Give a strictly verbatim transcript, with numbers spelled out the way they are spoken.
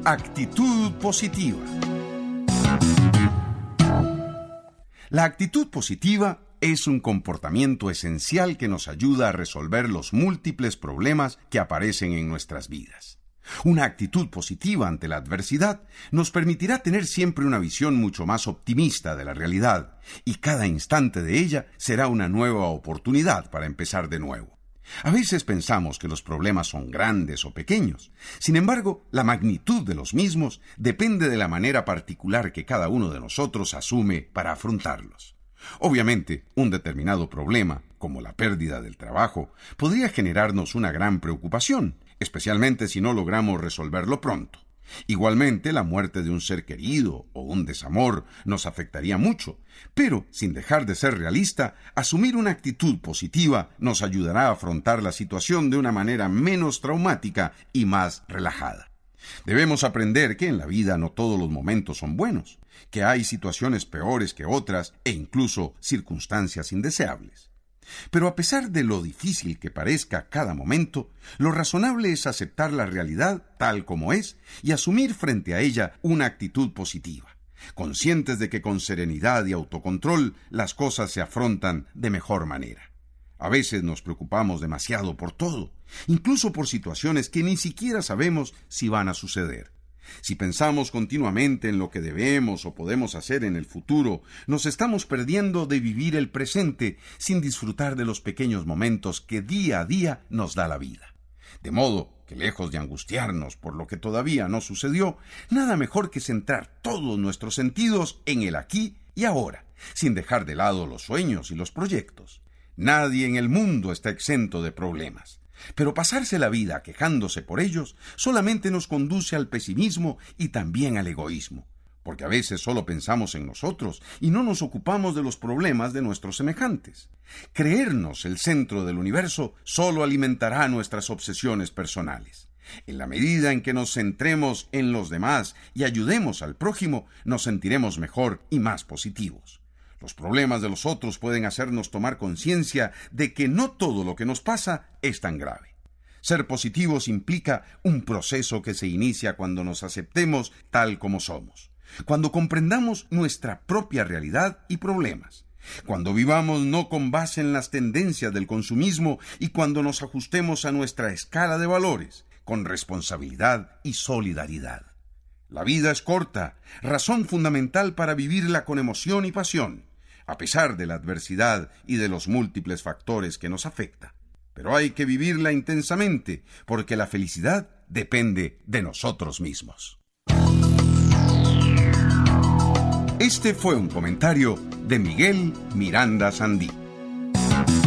Actitud positiva. La actitud positiva es un comportamiento esencial que nos ayuda a resolver los múltiples problemas que aparecen en nuestras vidas. Una actitud positiva ante la adversidad nos permitirá tener siempre una visión mucho más optimista de la realidad, y cada instante de ella será una nueva oportunidad para empezar de nuevo. A veces pensamos que los problemas son grandes o pequeños. Sin embargo, la magnitud de los mismos depende de la manera particular que cada uno de nosotros asume para afrontarlos. Obviamente, un determinado problema, como la pérdida del trabajo, podría generarnos una gran preocupación, especialmente si no logramos resolverlo pronto. Igualmente, la muerte de un ser querido o un desamor nos afectaría mucho, pero, sin dejar de ser realista, asumir una actitud positiva nos ayudará a afrontar la situación de una manera menos traumática y más relajada. Debemos aprender que en la vida no todos los momentos son buenos, que hay situaciones peores que otras e incluso circunstancias indeseables. Pero a pesar de lo difícil que parezca cada momento, lo razonable es aceptar la realidad tal como es y asumir frente a ella una actitud positiva, conscientes de que con serenidad y autocontrol las cosas se afrontan de mejor manera. A veces nos preocupamos demasiado por todo, incluso por situaciones que ni siquiera sabemos si van a suceder. Si pensamos continuamente en lo que debemos o podemos hacer en el futuro, nos estamos perdiendo de vivir el presente sin disfrutar de los pequeños momentos que día a día nos da la vida. De modo que, lejos de angustiarnos por lo que todavía no sucedió, nada mejor que centrar todos nuestros sentidos en el aquí y ahora, sin dejar de lado los sueños y los proyectos. Nadie en el mundo está exento de problemas. Pero pasarse la vida quejándose por ellos solamente nos conduce al pesimismo y también al egoísmo, porque a veces solo pensamos en nosotros y no nos ocupamos de los problemas de nuestros semejantes. Creernos el centro del universo solo alimentará nuestras obsesiones personales. En la medida en que nos centremos en los demás y ayudemos al prójimo, nos sentiremos mejor y más positivos. Los problemas de los otros pueden hacernos tomar conciencia de que no todo lo que nos pasa es tan grave. Ser positivos implica un proceso que se inicia cuando nos aceptemos tal como somos, cuando comprendamos nuestra propia realidad y problemas, cuando vivamos no con base en las tendencias del consumismo y cuando nos ajustemos a nuestra escala de valores, con responsabilidad y solidaridad. La vida es corta, razón fundamental para vivirla con emoción y pasión, a pesar de la adversidad y de los múltiples factores que nos afectan. Pero hay que vivirla intensamente, porque la felicidad depende de nosotros mismos. Este fue un comentario de Miguel Miranda Sandí.